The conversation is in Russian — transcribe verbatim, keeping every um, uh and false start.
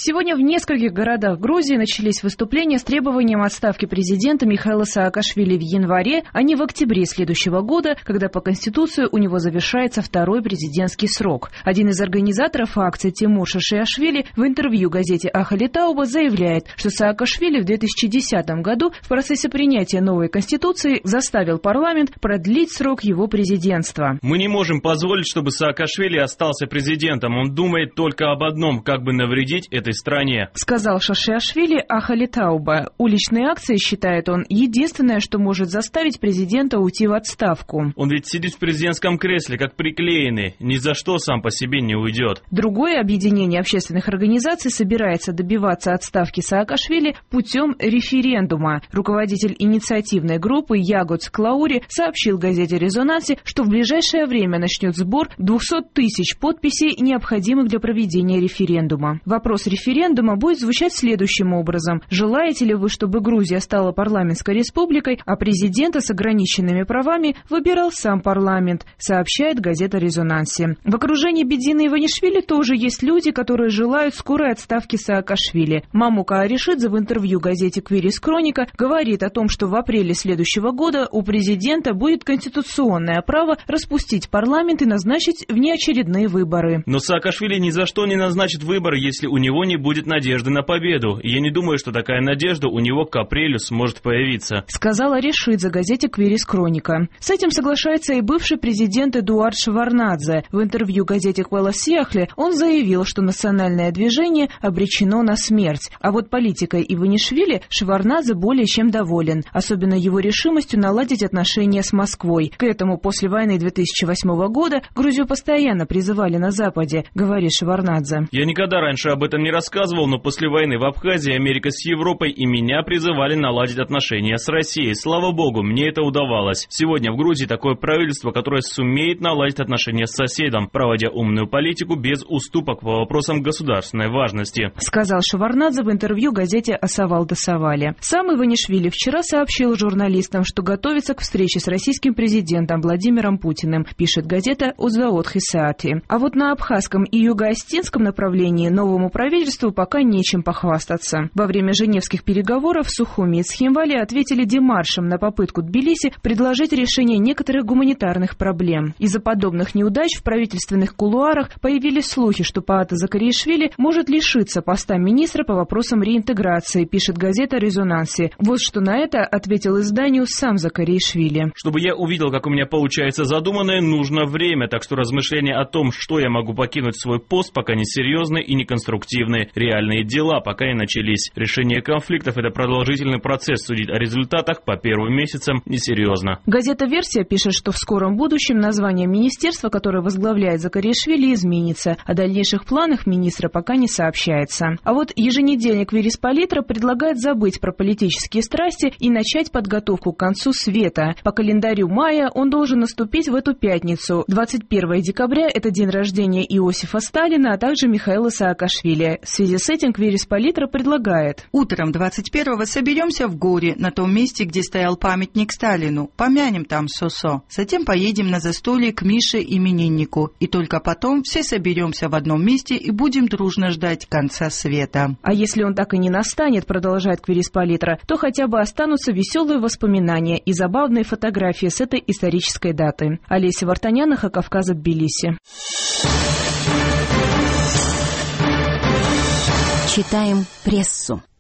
Сегодня в нескольких городах Грузии начались выступления с требованием отставки президента Михаила Саакашвили в январе, а не в октябре следующего года, когда по Конституции у него завершается второй президентский срок. Один из организаторов акции Тимур Шашиашвили в интервью газете «Ахали Тауба» заявляет, что Саакашвили в две тысячи десятом году в процессе принятия новой Конституции заставил парламент продлить срок его президентства. Мы не можем позволить, чтобы Саакашвили остался президентом. Он думает только об одном, как бы навредить этой стране, сказал Шашиашвили Ахали Тауба. Уличные акции, считает он, единственное, что может заставить президента уйти в отставку. Он ведь сидит в президентском кресле, как приклеенный, ни за что сам по себе не уйдет. Другое объединение общественных организаций собирается добиваться отставки Саакашвили путем референдума. Руководитель инициативной группы Ягодс Клаури сообщил газете «Резонансе», что в ближайшее время начнет сбор двухсот тысяч подписей, необходимых для проведения референдума. Вопрос референдума будет звучать следующим образом. Желаете ли вы, чтобы Грузия стала парламентской республикой, а президента с ограниченными правами выбирал сам парламент, сообщает газета «Резонансе». В окружении Бедины Иванишвили тоже есть люди, которые желают скорой отставки Саакашвили. Мамука Аришидзе в интервью газете «Квирис Хроника» говорит о том, что в апреле следующего года у президента будет конституционное право распустить парламент и назначить внеочередные выборы. Но Саакашвили ни за что не назначит выборы, если у него не будет надежды на победу. И я не думаю, что такая надежда у него к апрелю сможет появиться, сказала Аришидзе газете «Квирис Хроника». С этим соглашается и бывший президент Эдуард Шеварднадзе. В интервью газете «Квелосьяхле» он заявил, что национальное движение обречено на смерть. А вот политикой Иванишвили Шеварднадзе более чем доволен, особенно его решимостью наладить отношения с Москвой. К этому после войны две тысячи восьмого года Грузию постоянно призывали на Западе, говорит Шеварднадзе. Я никогда раньше об этом не рассказывал, но после войны в Абхазии Америка с Европой и меня призывали наладить отношения с Россией. Слава богу, мне это удавалось. Сегодня в Грузии такое правительство, которое сумеет наладить отношения с соседом, проводя умную политику без уступок по вопросам государственной важности, сказал Шеварднадзе в интервью газете «Асавал Дасавали». Сам Иванишвили вчера сообщил журналистам, что готовится к встрече с российским президентом Владимиром Путиным, пишет газета «Узаот Хисаати». А вот на абхазском и юго-остинском направлении новому правительству пока нечем похвастаться. Во время женевских переговоров Сухуми и Цхинвали ответили демаршем на попытку Тбилиси предложить решение некоторых гуманитарных проблем. Из-за подобных неудач в правительственных кулуарах появились слухи, что Паата Закариашвили может лишиться поста министра по вопросам реинтеграции, пишет газета «Резонансе». Вот что на это ответил изданию сам Закариашвили. Чтобы я увидел, как у меня получается задуманное, нужно время, так что размышления о том, что я могу покинуть свой пост, пока не серьезные и не конструктивные. Реальные дела пока не начались. Решение конфликтов – это продолжительный процесс. Судить о результатах по первым месяцам несерьезно. Газета «Версия» пишет, что в скором будущем название министерства, которое возглавляет Закариашвили, изменится. О дальнейших планах министра пока не сообщается. А вот еженедельник Верисполитра предлагает забыть про политические страсти и начать подготовку к концу света. По календарю мая он должен наступить в эту пятницу. двадцать первого декабря – это день рождения Иосифа Сталина, а также Михаила Саакашвили. В связи с этим Верисполитра предлагает: утром двадцать первого соберемся в Горе, на том месте, где стоял памятник Сталину. Помянем там Сосо. Затем поедем на застолье к Мише имениннику. И только потом все соберемся в одном месте и будем дружно ждать конца света. А если он так и не настанет, продолжает Верисполитра, то хотя бы останутся веселые воспоминания и забавные фотографии с этой исторической даты. Олеся Вартаняна, Кавказа, Тбилиси. Читаем прессу.